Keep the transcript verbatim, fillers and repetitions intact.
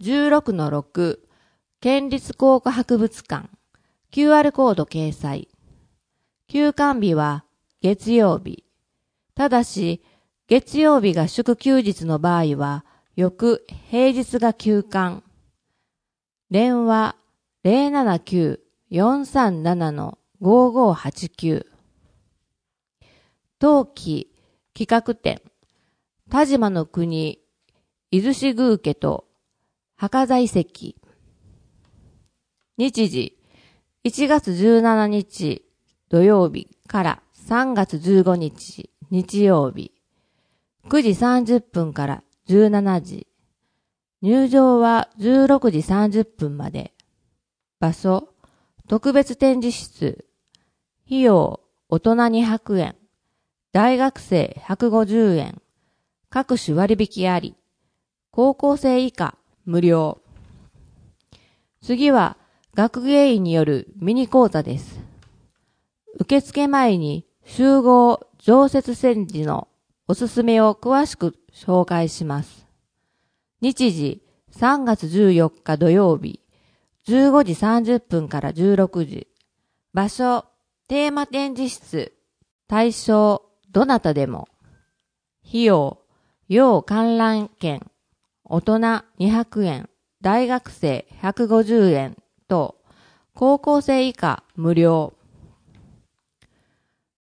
じゅうろくのろく 県立考古博物館 キューアール コード掲載。休館日は月曜日。ただし、月曜日が祝休日の場合は、翌平日が休館。電話 ゼロななきゅう よんさんなな ごごはちきゅう。冬季企画展、田島の国、伊豆市宮家と墓座遺跡。日時、いちがつじゅうしちにち土曜日からさんがつじゅうごにち日曜日。くじさんじゅっぷんからじゅうしちじ。入場はじゅうろくじさんじゅっぷんまで。場所、特別展示室。費用、大人にひゃくえん。大学生ひゃくごじゅうえん。各種割引あり。高校生以下無料。次は学芸員によるミニ講座です。受付前に集合常設展示のおすすめを詳しく紹介します。日時さんがつじゅうよっか土曜日じゅうごじさんじゅっぷんからじゅうろくじ。場所、テーマ展示室。対象、どなたでも。費用、要観覧券。大人にひゃくえん、大学生ひゃくごじゅうえんと高校生以下無料。